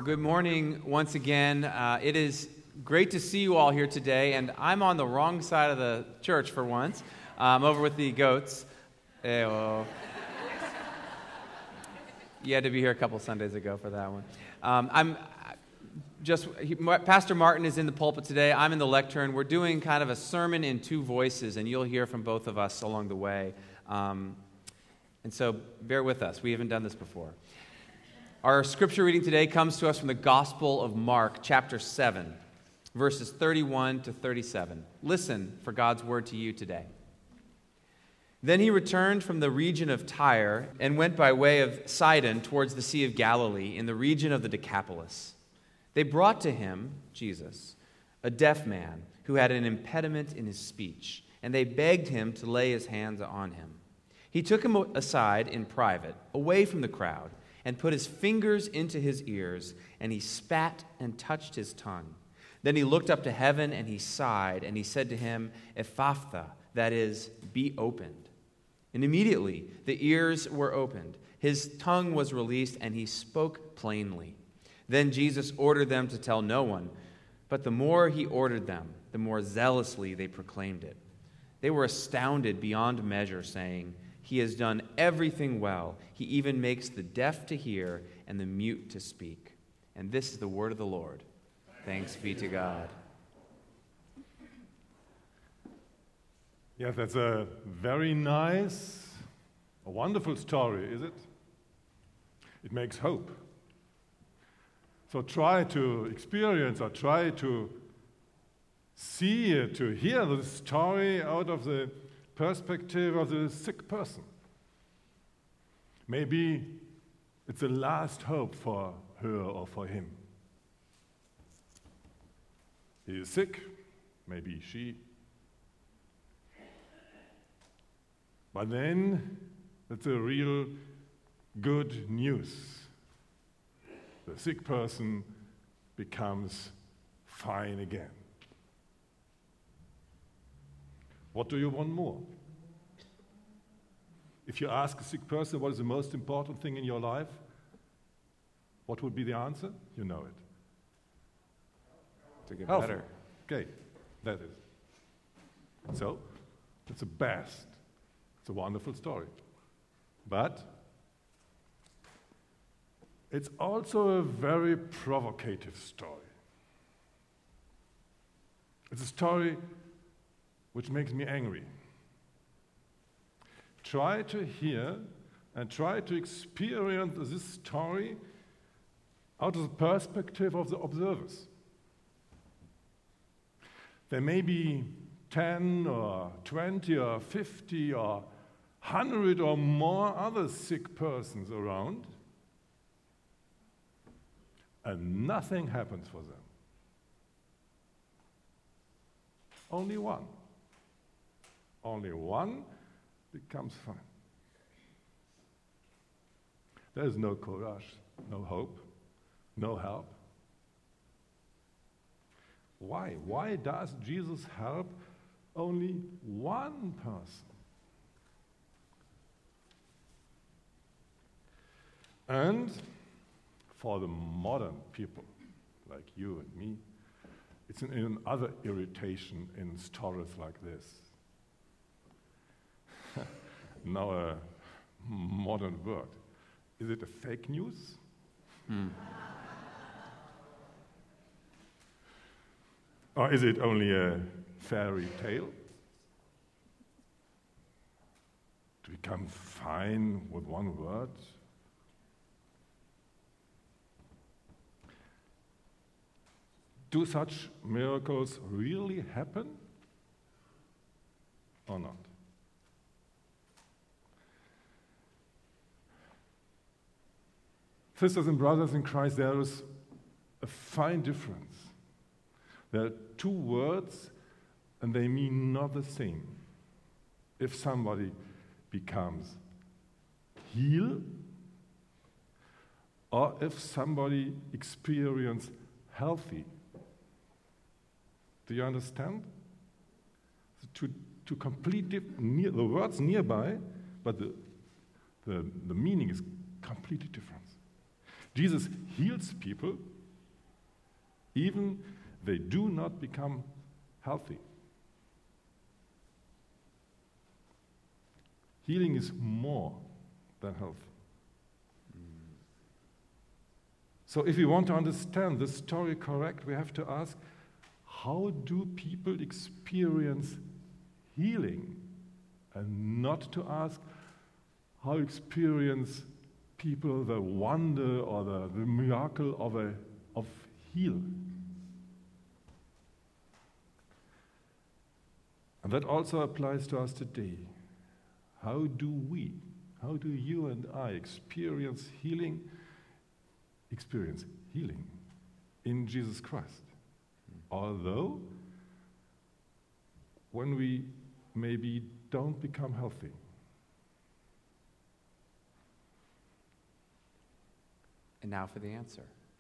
Good morning once again. It is great to see you all here today, and I'm on the wrong side of the church for once, over with the goats. You had to be here a couple Sundays ago for that one. Pastor Martin is in the pulpit today. I'm in the lectern. We're doing kind of a sermon in two voices, and you'll hear from both of us along the way. And so bear with us. We haven't done this before. Our scripture reading today comes to us from the Gospel of Mark, chapter 7, verses 31 to 37. Listen for God's word to you today. Then he returned from the region of Tyre and went by way of Sidon towards the Sea of Galilee in the region of the Decapolis. They brought to him, Jesus, a deaf man who had an impediment in his speech, and they begged him to lay his hands on him. He took him aside in private, away from the crowd, and put his fingers into his ears, and he spat and touched his tongue. Then he looked up to heaven, and he sighed, and he said to him, Ephphatha, that is, be opened. And immediately the ears were opened, his tongue was released, and he spoke plainly. Then Jesus ordered them to tell no one, but the more he ordered them, the more zealously they proclaimed it. They were astounded beyond measure, saying, He has done everything well. He even makes the deaf to hear and the mute to speak. And this is the word of the Lord. Thanks be to God. Yes, that's a very nice, a wonderful story, is it? It makes hope. So try to experience or try to see, to hear the story out of the perspective of the sick person. Maybe it's the last hope for her or for him. He is sick, maybe she. But then it's a real good news. The sick person becomes fine again. What do you want more? If you ask a sick person what is the most important thing in your life, what would be the answer? You know it. To get Healthy. better. Okay, that is. So, it's the best. It's a wonderful story. But it's also a very provocative story. It's a story which makes me angry. Try to hear and try to experience this story out of the perspective of the observers. There may be 10 or 20 or 50 or 100 or more other sick persons around, and nothing happens for them. Only one. Only one becomes fine. There is no courage, no hope, no help. Why? Why does Jesus help only one person? And for the modern people like you and me, it's another irritation in stories like this. Now a modern word. Is it a fake news? Or is it only a fairy tale? To become fine with one word? Do such miracles really happen or not? Sisters and brothers in Christ, there is a fine difference. There are two words, and they mean not the same. If somebody becomes healed, or if somebody experiences healthy. Do you understand? To complete the words nearby, but the meaning is completely different. Jesus heals people even they do not become healthy. Healing is more than health. So if we want to understand this story correct, we have to ask, how do people experience healing? And not to ask, how experience people the wonder or the miracle of healing? And that also applies to us today. How do you and I experience healing in Jesus Christ? Although, when we maybe don't become healthy. And now for the answer.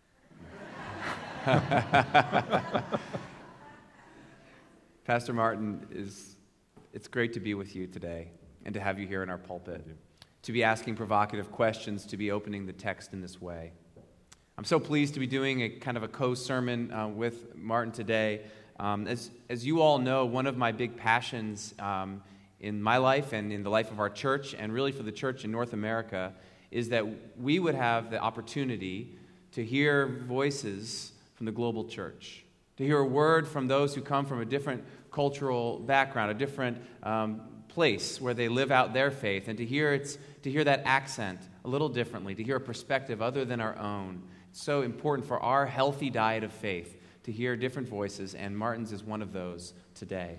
Pastor Martin, it's great to be with you today and to have you here in our pulpit, to be asking provocative questions, to be opening the text in this way. I'm so pleased to be doing a kind of a co-sermon with Martin today. As you all know, one of my big passions in my life and in the life of our church, and really for the church in North America, is that we would have the opportunity to hear voices from the global church, to hear a word from those who come from a different cultural background, a different place where they live out their faith, and to hear that accent a little differently, to hear a perspective other than our own. It's so important for our healthy diet of faith to hear different voices, and Martin's is one of those today.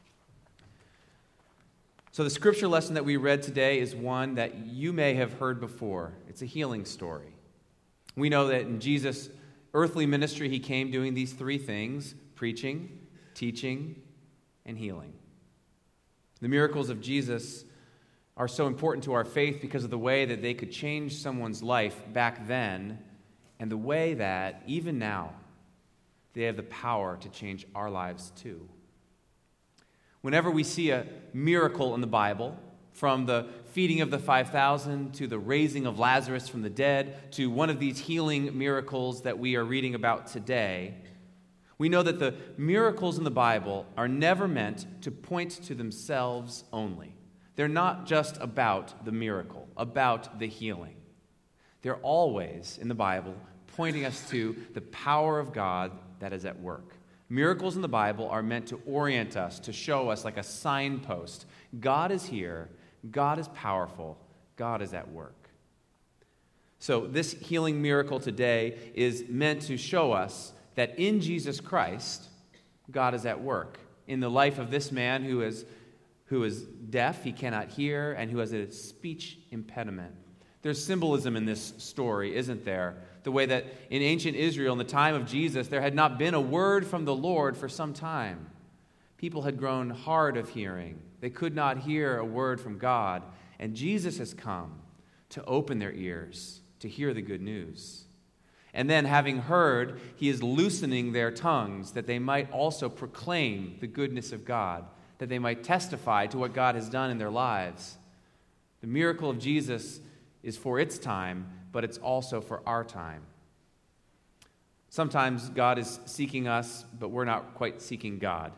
So the scripture lesson that we read today is one that you may have heard before. It's a healing story. We know that in Jesus' earthly ministry, he came doing these three things: preaching, teaching, and healing. The miracles of Jesus are so important to our faith because of the way that they could change someone's life back then, and the way that, even now, they have the power to change our lives too. Whenever we see a miracle in the Bible, from the feeding of the 5,000 to the raising of Lazarus from the dead to one of these healing miracles that we are reading about today, we know that the miracles in the Bible are never meant to point to themselves only. They're not just about the miracle, about the healing. They're always, in the Bible, pointing us to the power of God that is at work. Miracles in the Bible are meant to orient us, to show us like a signpost. God is here. God is powerful. God is at work. So this healing miracle today is meant to show us that in Jesus Christ, God is at work. In the life of this man who is deaf, he cannot hear, and who has a speech impediment. There's symbolism in this story, isn't there? The way that in ancient Israel, in the time of Jesus, there had not been a word from the Lord for some time. People had grown hard of hearing. They could not hear a word from God. And Jesus has come to open their ears, to hear the good news. And then, having heard, he is loosening their tongues that they might also proclaim the goodness of God, that they might testify to what God has done in their lives. The miracle of Jesus is for its time, but it's also for our time. Sometimes God is seeking us, but we're not quite seeking God.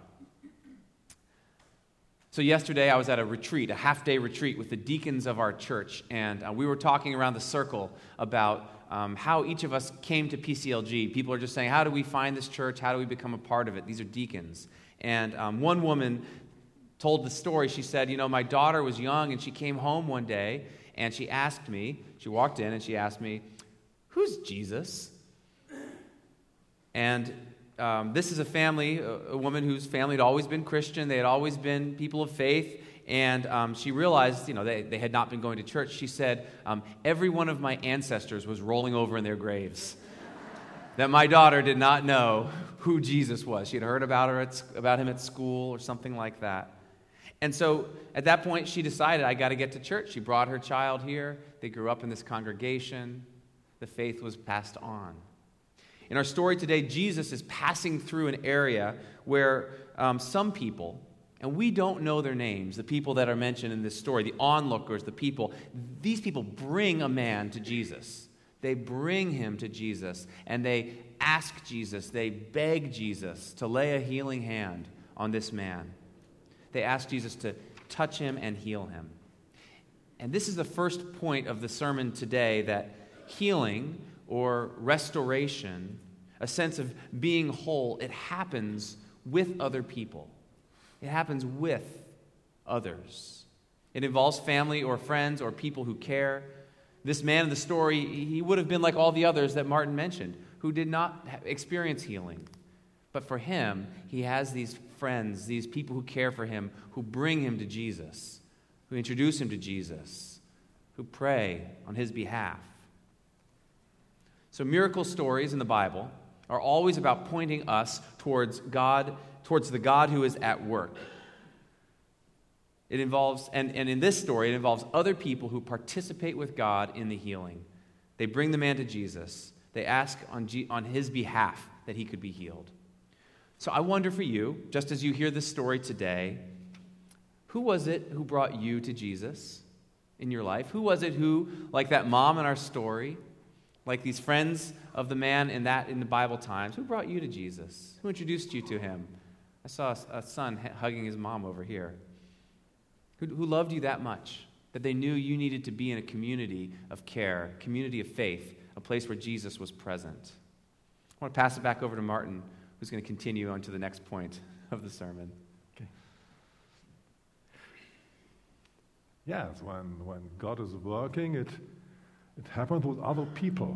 So yesterday I was at a retreat, a half-day retreat with the deacons of our church, and we were talking around the circle about how each of us came to PCLG. People are just saying, how do we find this church? How do we become a part of it? These are deacons. And one woman told the story. She said, my daughter was young, and she came home one day, and she asked me, she walked in, and she asked me, who's Jesus? And this is a family, a woman whose family had always been Christian. They had always been people of faith. And she realized, they had not been going to church. She said, every one of my ancestors was rolling over in their graves. That my daughter did not know who Jesus was. She had heard about him at school or something like that. And so at that point, she decided, I got to get to church. She brought her child here. They grew up in this congregation. The faith was passed on. In our story today, Jesus is passing through an area where some people, and we don't know their names, the people that are mentioned in this story, the onlookers, these people bring a man to Jesus. They bring him to Jesus, and they ask Jesus, they beg Jesus to lay a healing hand on this man. They ask Jesus to touch him and heal him. And this is the first point of the sermon today, that healing or restoration, a sense of being whole, it happens with other people. It happens with others. It involves family or friends or people who care. This man in the story, he would have been like all the others that Martin mentioned, who did not experience healing. But for him, he has these friends, these people who care for him, who bring him to Jesus, who introduce him to Jesus, who pray on his behalf. So miracle stories in the Bible are always about pointing us towards God, towards the God who is at work. It involves, and in this story, it involves other people who participate with God in the healing. They bring the man to Jesus. They ask on his behalf that he could be healed. So I wonder for you, just as you hear this story today, who was it who brought you to Jesus in your life? Who was it who, like that mom in our story, like these friends of the man in the Bible times, who brought you to Jesus? Who introduced you to him? I saw a son hugging his mom over here. Who loved you that much, that they knew you needed to be in a community of care, community of faith, a place where Jesus was present. I want to pass it back over to Martin, who's going to continue on to the next point of the sermon. Okay. Yes, when God is working, it happens with other people.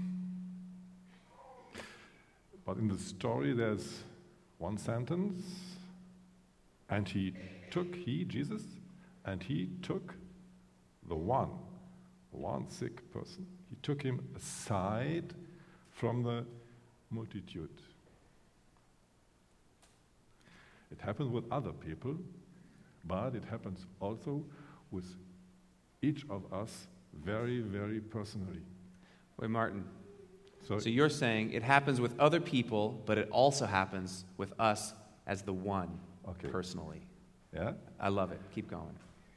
But in the story, there's one sentence, and Jesus, and he took the one sick person. He took him aside from the multitude. It happens with other people, but it happens also with each of us very, very personally. Wait, Martin. So you're saying it happens with other people, but it also happens with us as the one, personally. Yeah? I love it. Keep going.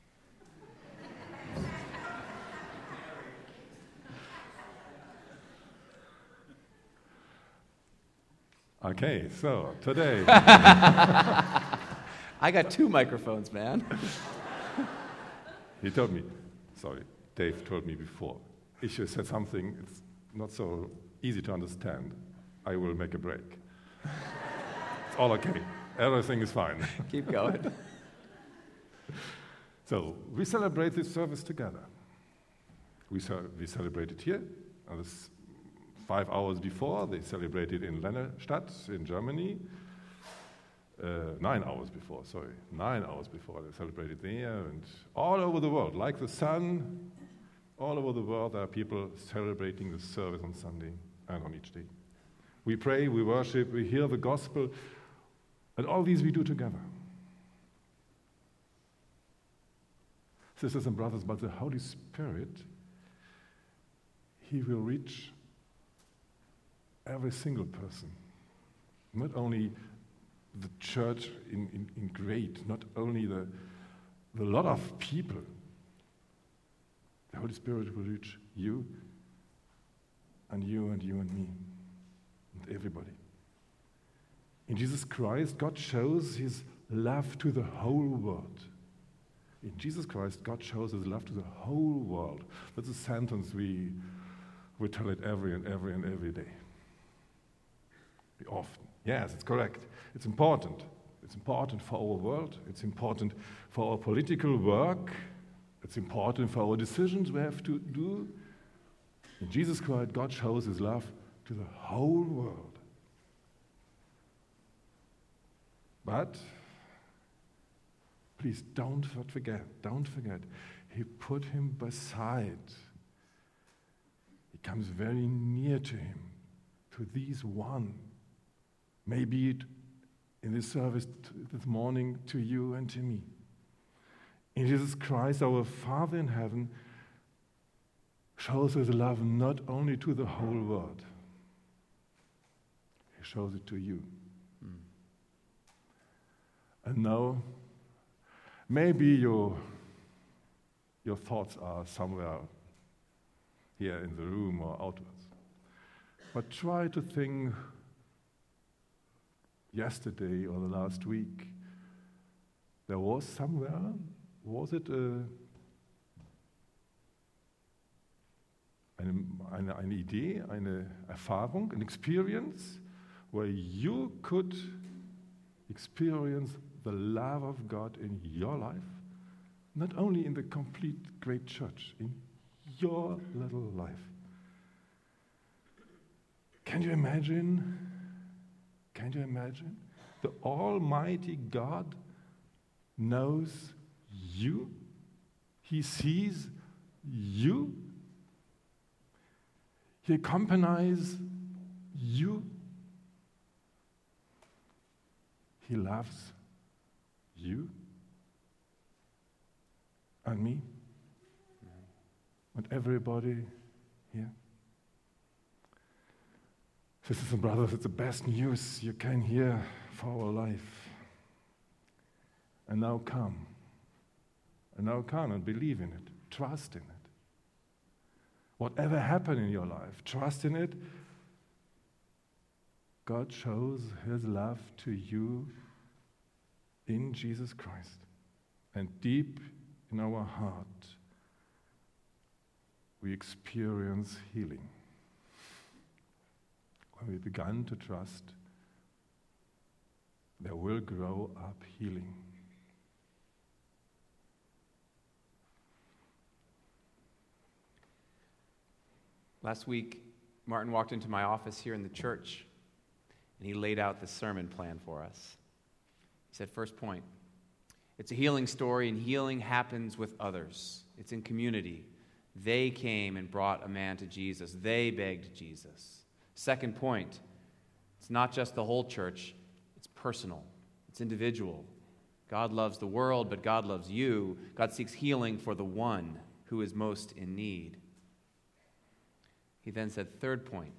Okay, so today... I got 2 microphones, man. Dave told me before, if you said something it's not so easy to understand, I will make a break. It's all okay. Everything is fine. Keep going. So, we celebrate this service together. We celebrated here, and this 5 hours before, they celebrated in Lennestadt in Germany. 9 hours before they celebrated there, and all over the world, like the sun, all over the world there are people celebrating the service on Sunday and on each day. We pray, we worship, we hear the gospel, and all these we do together. Sisters and brothers, but the Holy Spirit, He will reach every single person, not only the church in great, not only the lot of people. The Holy Spirit will reach you and you and you and me and everybody. In Jesus Christ, God shows His love to the whole world. In Jesus Christ, God shows His love to the whole world. That's a sentence we tell it every day. Often. Yes, it's correct. It's important. It's important for our world. It's important for our political work. It's important for our decisions we have to do. In Jesus Christ, God shows His love to the whole world. But please don't forget, He put him beside. He comes very near to him, to these one. Maybe it in this service this morning to you and to me. In Jesus Christ, our Father in heaven shows His love not only to the whole world. He shows it to you. And now, maybe your thoughts are somewhere here in the room or outwards. But try to think yesterday or the last week. There was somewhere, was it eine Idee, eine Erfahrung, an experience, where you could experience the love of God in your life, not only in the complete great church, in your little life. Can you imagine? Can you imagine? The Almighty God knows you. He sees you. He accompanies you. He loves you and me and everybody here. Sisters and brothers, it's the best news you can hear for our life. And now come. And now come and believe in it. Trust in it. Whatever happened in your life, trust in it. God shows his love to you in Jesus Christ. And deep in our heart, we experience healing. When we began to trust, there will grow up healing. Last week, Martin walked into my office here in the church, and he laid out the sermon plan for us. He said, first point, it's a healing story, and healing happens with others. It's in community. They came and brought a man to Jesus. They begged Jesus. Second point, it's not just the whole church. It's personal. It's individual. God loves the world, but God loves you. God seeks healing for the one who is most in need. He then said, third point,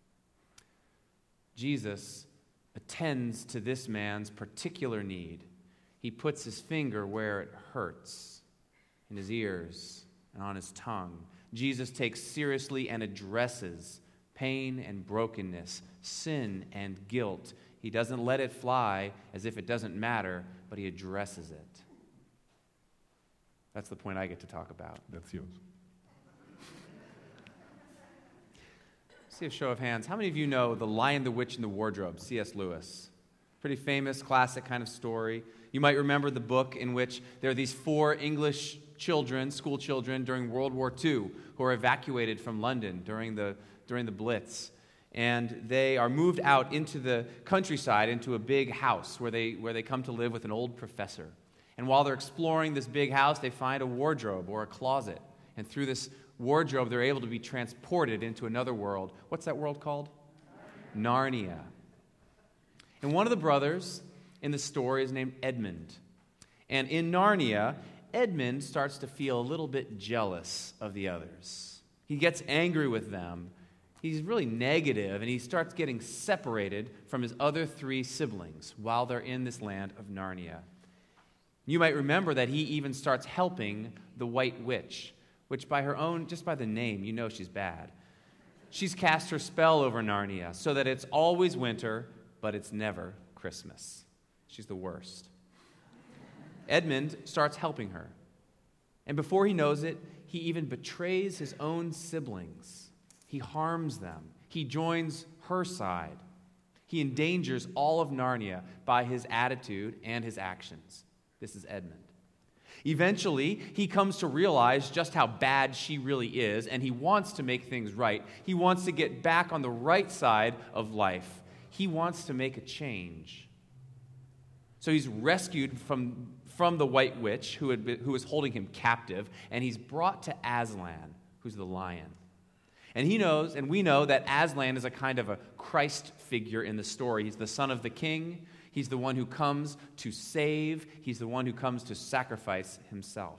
Jesus attends to this man's particular need. He puts his finger where it hurts, in his ears and on his tongue. Jesus takes seriously and addresses pain and brokenness, sin and guilt. He doesn't let it fly as if it doesn't matter, but he addresses it. That's the point I get to talk about. That's yours. See a show of hands. How many of you know The Lion, the Witch, and the Wardrobe, C.S. Lewis? Pretty famous, classic kind of story. You might remember the book in which there are these 4 English children, school children, during World War II who are evacuated from London during the Blitz. And they are moved out into the countryside, into a big house where they come to live with an old professor. And while they're exploring this big house, they find a wardrobe or a closet. And through this wardrobe, they're able to be transported into another world. What's that world called? Narnia. And one of the brothers in the story is named Edmund. And in Narnia, Edmund starts to feel a little bit jealous of the others. He gets angry with them. He's really negative, and he starts getting separated from his other 3 siblings while they're in this land of Narnia. You might remember that he even starts helping the White Witch, which by her own, just by the name, you know she's bad. She's cast her spell over Narnia so that it's always winter, but it's never Christmas. She's the worst. Edmund starts helping her. And before he knows it, he even betrays his own siblings. He harms them. He joins her side. He endangers all of Narnia by his attitude and his actions. This is Edmund. Eventually, he comes to realize just how bad she really is, and he wants to make things right. He wants to get back on the right side of life. He wants to make a change. So he's rescued from the White Witch, who was holding him captive, and he's brought to Aslan, who's the lion. And he knows, and we know, that Aslan is a kind of a Christ figure in the story. He's the son of the king. He's the one who comes to save. He's the one who comes to sacrifice himself.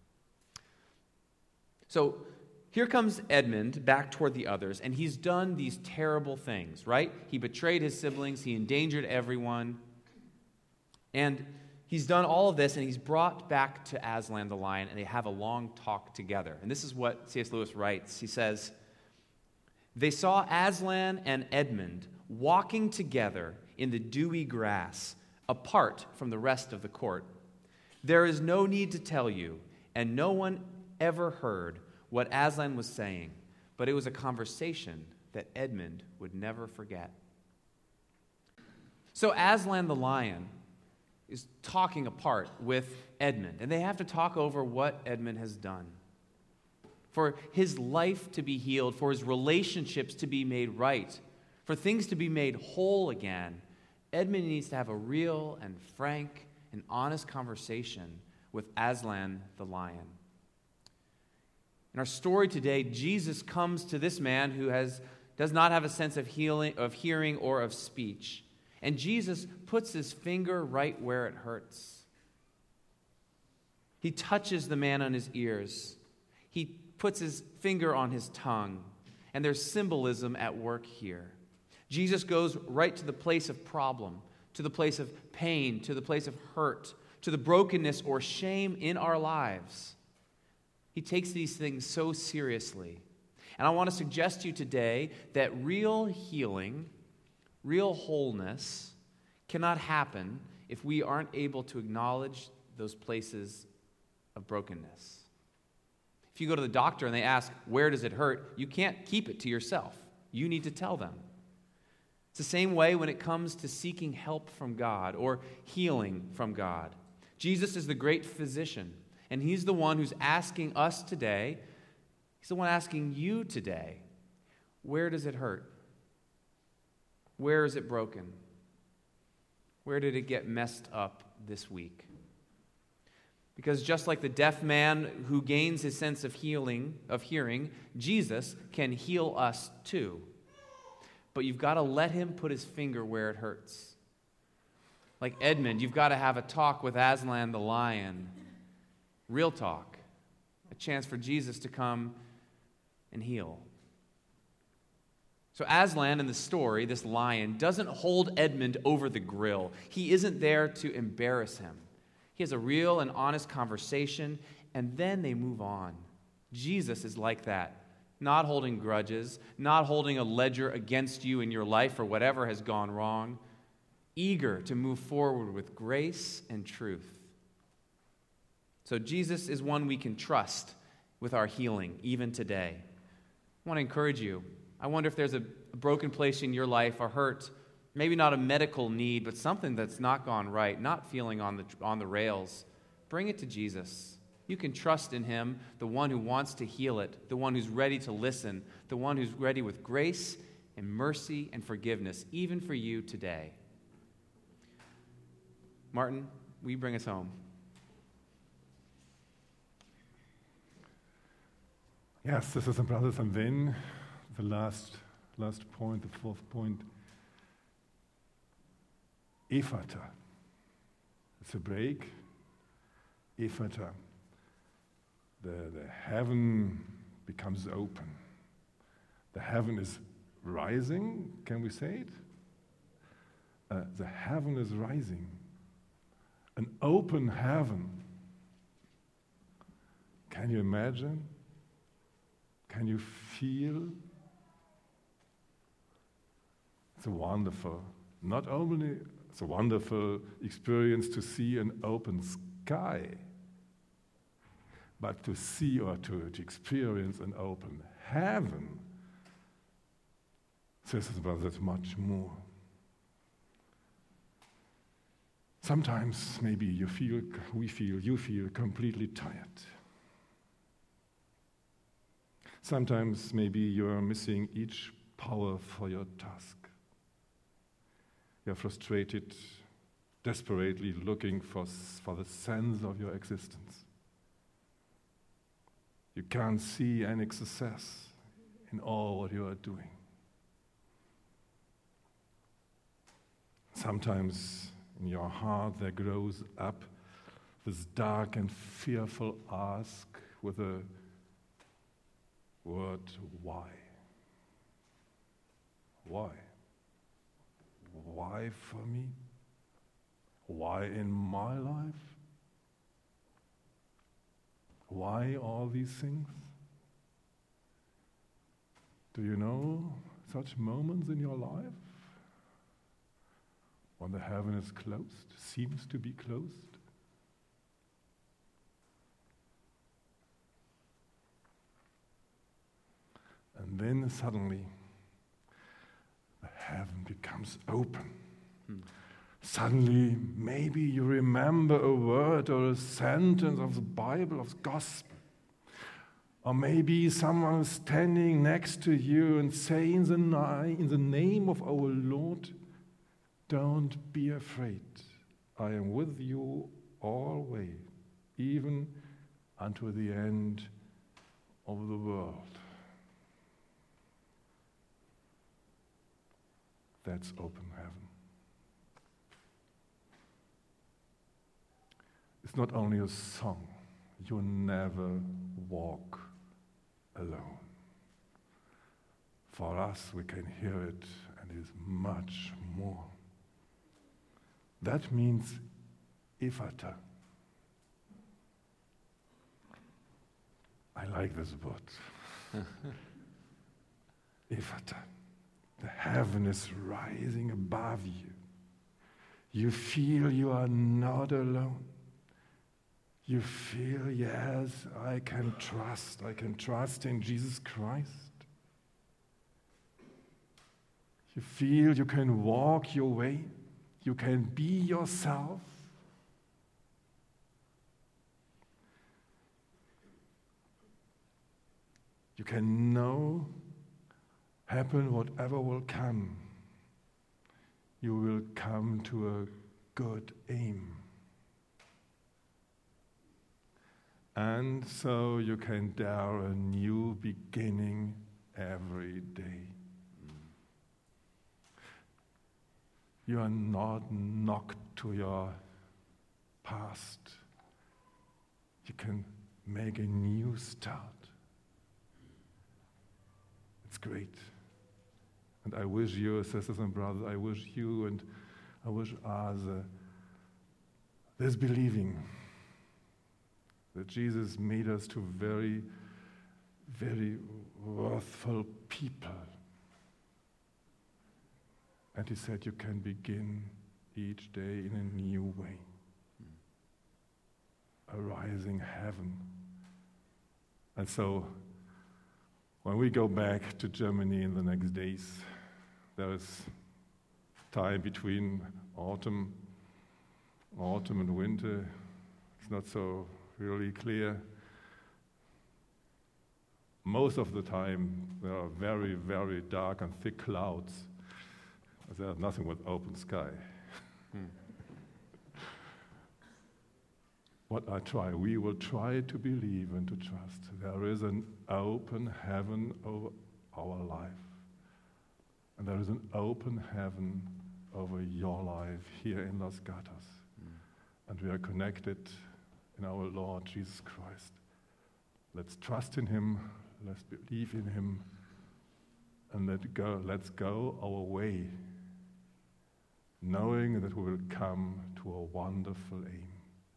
So here comes Edmund back toward the others, and he's done these terrible things, right? He betrayed his siblings. He endangered everyone. And he's done all of this, and he's brought back to Aslan the lion, and they have a long talk together. And this is what C.S. Lewis writes. He says, They saw Aslan and Edmund walking together in the dewy grass, apart from the rest of the court. There is no need to tell you, and no one ever heard what Aslan was saying, but it was a conversation that Edmund would never forget. So Aslan the lion is talking apart with Edmund, and they have to talk over what Edmund has done. For his life to be healed, for his relationships to be made right, for things to be made whole again, Edmund needs to have a real and frank and honest conversation with Aslan the lion. In our story today, Jesus comes to this man who does not have a sense of hearing or of speech. And Jesus puts his finger right where it hurts. He touches the man on his ears. He puts his finger on his tongue. And there's symbolism at work here. Jesus goes right to the place of problem, to the place of pain, to the place of hurt, to the brokenness or shame in our lives. He takes these things so seriously. And I want to suggest to you today that real healing, real wholeness cannot happen if we aren't able to acknowledge those places of brokenness. If you go to the doctor and they ask, where does it hurt? You can't keep it to yourself. You need to tell them. It's the same way when it comes to seeking help from God or healing from God. Jesus is the great physician, and he's the one who's asking us today, he's the one asking you today, where does it hurt? Where is it broken? Where did it get messed up this week? Because just like the deaf man who gains his sense of hearing, Jesus can heal us too. But you've got to let him put his finger where it hurts. Like Edmund, you've got to have a talk with Aslan the lion. Real talk. A chance for Jesus to come and heal. So Aslan in the story, this lion, doesn't hold Edmund over the grill. He isn't there to embarrass him. He has a real and honest conversation, and then they move on. Jesus is like that, not holding grudges, not holding a ledger against you in your life for whatever has gone wrong, eager to move forward with grace and truth. So Jesus is one we can trust with our healing, even today. I want to encourage you. I wonder if there's a broken place in your life, a hurt, maybe not a medical need, but something that's not gone right, not feeling on the rails. Bring it to Jesus. You can trust in him, the one who wants to heal it, the one who's ready to listen, the one who's ready with grace and mercy and forgiveness, even for you today. Martin, will you bring us home? Yes, sisters and brothers, and then the last point, the fourth point, Ephata. It's a break. Ephata. The heaven becomes open. The heaven is rising, can we say it? The heaven is rising. An open heaven. Can you imagine? Can you feel? It's a wonderful experience to see an open sky, but to see or to experience an open heaven, sisters and brothers, that's much more. Sometimes maybe you feel completely tired. Sometimes maybe you're missing each power for your task. You're frustrated, desperately looking for the sense of your existence. You can't see any success in all what you are doing. Sometimes in your heart there grows up this dark and fearful ask with a word, why? Why? Why for me? Why in my life? Why all these things? Do you know such moments in your life when the heaven is closed, seems to be closed? And then suddenly the heaven becomes open. Suddenly, maybe you remember a word or a sentence of the Bible, of the gospel. Or maybe someone is standing next to you and saying in the name of our Lord, don't be afraid. I am with you always, even unto the end of the world. That's open heaven. It's not only a song. You never walk alone. For us, we can hear it, and it is much more. That means Ephata. I like this word. Ephata. The heaven is rising above you. You feel you are not alone. You feel, yes, I can trust in Jesus Christ. You feel you can walk your way. You can be yourself. You can know, happen whatever will come, you will come to a good aim. And so you can dare a new beginning every day. You are not knocked to your past. You can make a new start. It's great. And I wish you, sisters and brothers, I wish you and I wish us this believing that Jesus made us to very, very worthful people. And he said you can begin each day in a new way. A rising heaven. And so, when we go back to Germany in the next days, there is time between autumn and winter. It's not so really clear. Most of the time, there are very, very dark and thick clouds. There's nothing but open sky. We will try to believe and to trust. There is an open heaven over our life. And there is an open heaven over your life here in Los Gatos. And we are connected in our Lord Jesus Christ. Let's trust in him, let's believe in him, and let's go our way, knowing that we will come to a wonderful aim.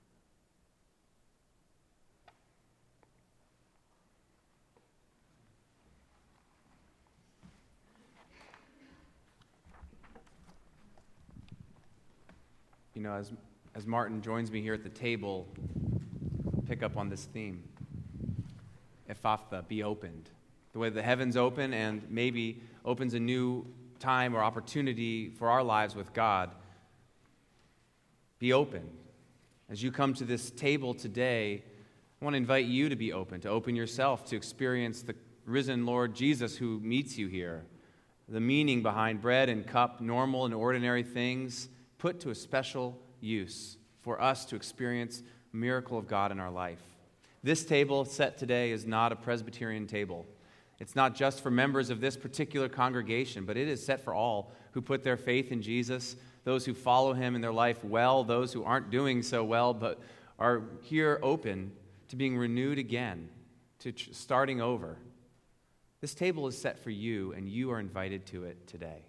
You know, as Martin joins me here at the table, pick up on this theme. Ephphatha, be opened. The way the heavens open and maybe opens a new time or opportunity for our lives with God. Be open. As you come to this table today, I want to invite you to be open, to open yourself, to experience the risen Lord Jesus who meets you here. The meaning behind bread and cup, normal and ordinary things, put to a special use for us to experience a miracle of God in our life. This table set today is not a Presbyterian table. It's not just for members of this particular congregation, but it is set for all who put their faith in Jesus, those who follow him in their life well, those who aren't doing so well, but are here open to being renewed again, to starting over. This table is set for you, and you are invited to it today.